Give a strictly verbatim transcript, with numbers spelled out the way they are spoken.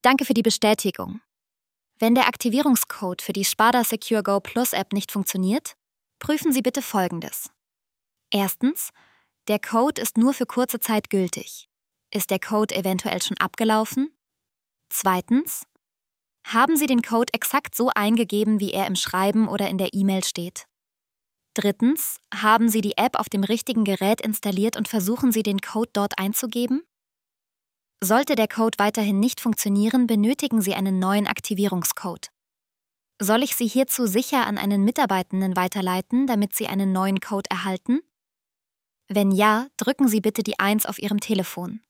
Danke für die Bestätigung. Wenn der Aktivierungscode für die Sparda Secure Go Plus App nicht funktioniert, prüfen Sie bitte Folgendes. Erstens, der Code ist nur für kurze Zeit gültig. Ist der Code eventuell schon abgelaufen? Zweitens, haben Sie den Code exakt so eingegeben, wie er im Schreiben oder in der E-Mail steht? Drittens, haben Sie die App auf dem richtigen Gerät installiert und versuchen Sie, den Code dort einzugeben? Sollte der Code weiterhin nicht funktionieren, benötigen Sie einen neuen Aktivierungscode. Soll ich Sie hierzu sicher an einen Mitarbeitenden weiterleiten, damit Sie einen neuen Code erhalten? Wenn ja, drücken Sie bitte die eins auf Ihrem Telefon.